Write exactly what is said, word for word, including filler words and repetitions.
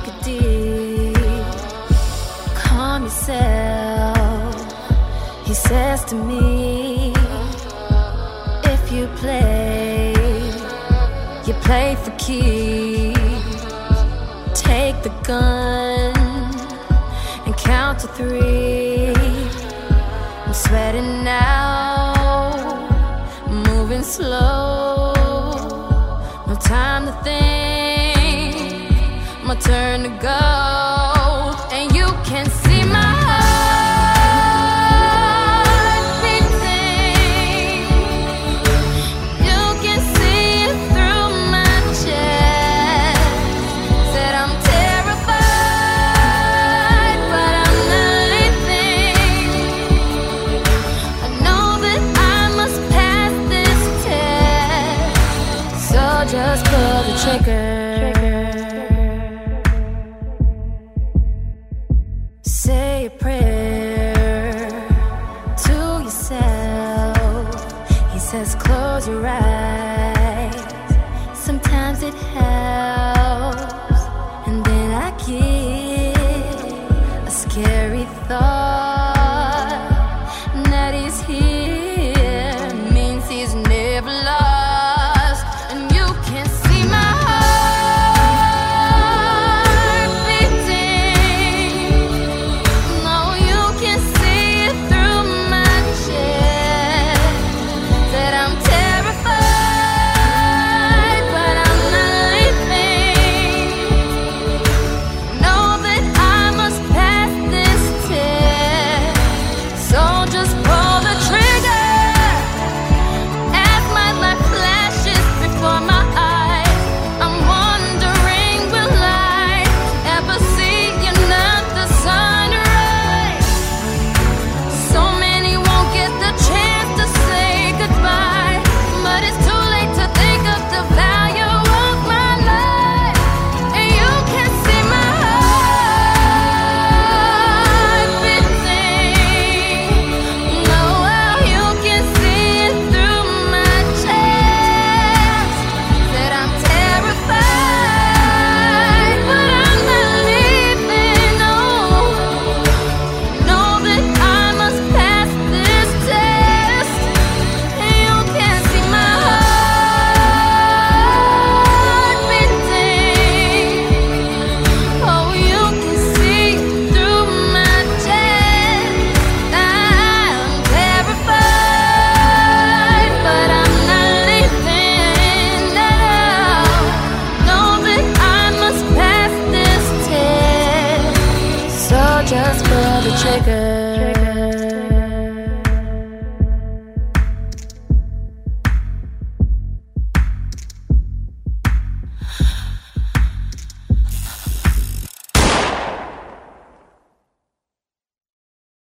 it deep. Calm yourself, he says to me. If you play, you play for keeps. Take the gun and count to three. I'm sweating now, moving slow. No time to think, my turn to go. And you can see my heart beating. You can see it through my chest. Said I'm terrified, but I'm not leaving. I know that I must pass this test, so just pull the trigger. Say a prayer to yourself. He says close your eyes, sometimes it helps. And then I get a scary thought.